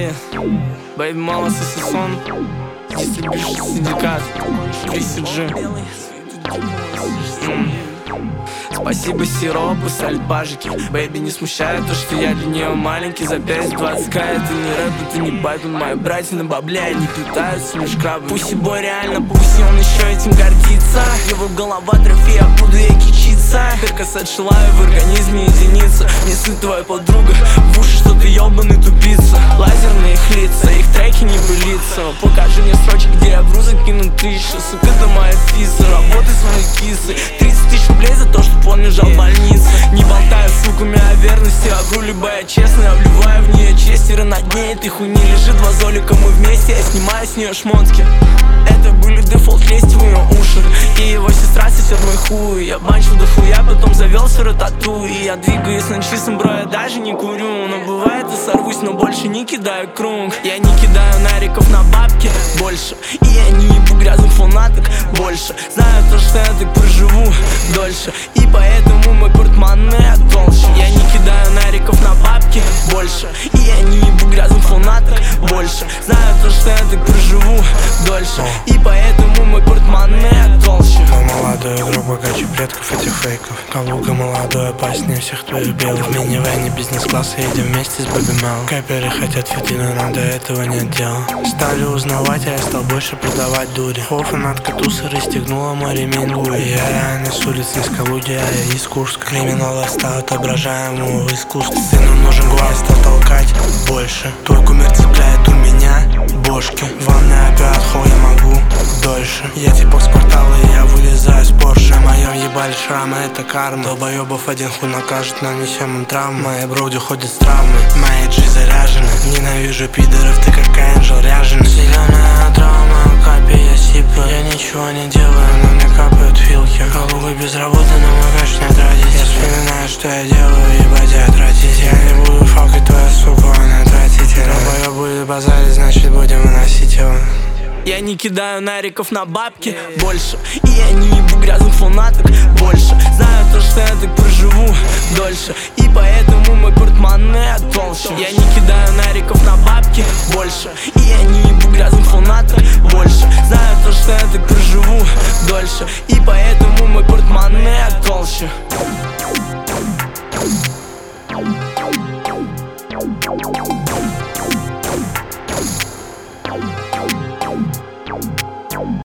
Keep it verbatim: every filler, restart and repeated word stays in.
Али, Бэйби Мала, Сосисон, Дистрибьюшн Синдикат, Криси Джи. Спасибо сиропу, сальбажики. Бэйби не смущает то, что я для нее маленький. За пять двадцать к, это не рэп, это не байпин. Мои братья на бабле, они питаются лишь крабами. Пусть и бой реально, пусть он еще этим гордится. Его голова трофей, а буду я кичиться. Перкосет шилаю в организме единица. Не сын твоя подруга, в уши, что ты ебаный тупица. Лазерные их лица, их треки не пылится. Покажи мне строчки, где я вру, закину тысячу. Сука, ты моя фиса, работай с моей кисой. тридцать тысяч рублей за то, что он лежал в больнице. Не болтаю с суками о верности, а вру, либо я честно. Я вливаю в нее честь, и на дне этой хуйни лежит два золика. Мы вместе, я снимаю с нее шмотки. Это были дефолт, лезть в ее уши. И его сестра сосет мой хуй. Я банчил до хуя, потом завел свою тату. И я двигаюсь на чистом, бро, я даже не курю. Но бывает и сорвусь, но больше не кидаю круг. Я не кидаю нариков на бабки больше. И я не ебу грязных фанаток больше. Знаю то, что я так проживу дольше. И поэтому мой портмоне толще. Я не кидаю нариков на бабки больше. И я не ебу грязных фанаток больше. Знаю то, что я так проживу дольше. И поэтому мой портмоне толще. Но молодой игрок богаче предков этих фейков. Калуга молодой, опаснее всех твоих белых. В минивэне бизнес-класса едем вместе с Бэби Мел. Кэперы хотят фитили, но до этого нет дела. Стали узнавать, а я стал больше продавать дури. Фанатка тусы расстегнула мой ремень Луи. Я реально с улицы из Калуги, а я из Курска. Криминал стал отображаемого в искусстве. Сыну нужен глаз, стал толкать больше. Твой кумир цепляет у меня бошки. Ванная опять, хуй я могу дольше. Я типа с квартала, и я вылезаю с Порше. Моем ебали шрамы, это карма. Долбоебов один хуй накажет, нанесем им травмы. Мои броуди ходят с травмой, мои джи заряжены. Ненавижу пидоров, ты как Энджел ряженый. Зеленая травма, капи, я сиплю. Я ничего не делаю, но мне капают филки. Калуга без работы, но мой кэш не тратить. Я вспоминаю, что я делаю, ебать я тратить. Я не буду факать твоя сука, она тратить. Долбоеб будет базарить, значит будем выносить его. Я не кидаю нариков на бабки больше. И я не ебу грязных фанаток больше. Знаю то, что я так проживу дольше. И поэтому мой портмоне толще. Я не кидаю нариков на бабки больше. И я не ебу грязных фанаток больше. Знаю то, что я так проживу дольше. И поэтому мой портмоне толще.